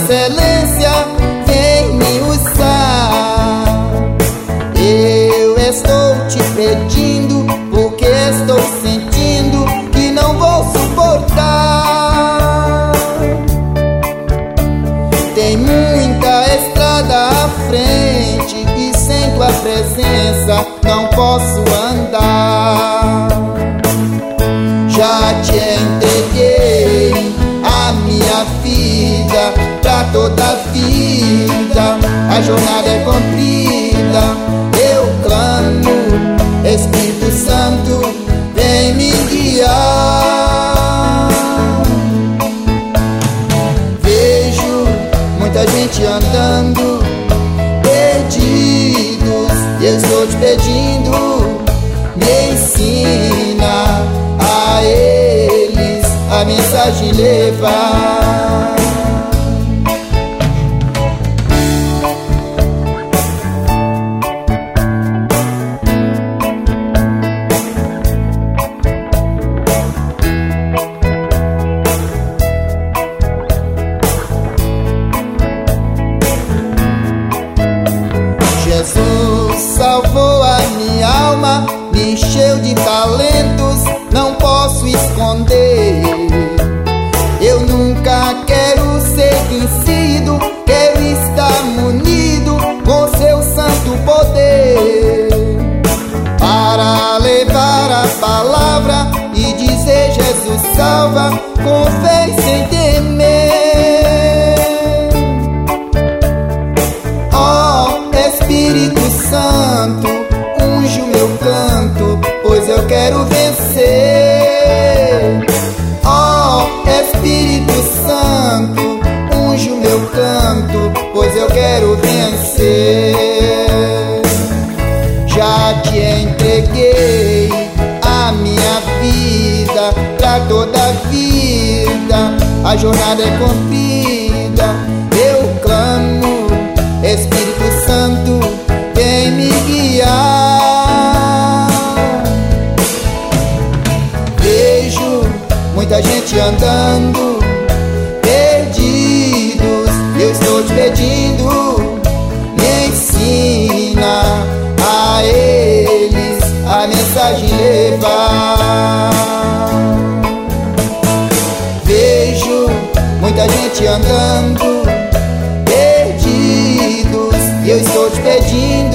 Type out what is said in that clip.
excelência, vem me usar. Eu estou te pedindo, porque estou sentindo que não vou suportar. Tem muita estrada à frente e sem tua presença não posso andar. Já te entreguei a minha vida, pra toda a vida a jornada é comprida. Eu clamo, Espírito Santo, vem me guiar. Vejo muita gente andando perdidos, e eu estou te pedindo, me ensina a eles a mensagem levar. Jesus salvou a minha alma, me encheu de talentos, não posso esconder. Eu nunca quero ser vencido, quero estar munido com seu santo poder, para levar a palavra e dizer: Jesus salva, com fé e sem temer. Ó Espírito Santo, unge o meu canto, pois eu quero vencer. Ó Espírito Santo, unge o meu canto, pois eu quero vencer. Já te entreguei a minha vida, pra toda a vida a jornada é comprida. Eu clamo, Espírito Santo, vem me guiar. Vejo muita gente andando perdidos, eu estou te pedindo, me ensina a eles a mensagem levar. Vejo muita gente andando perdidos, eu estou te pedindo,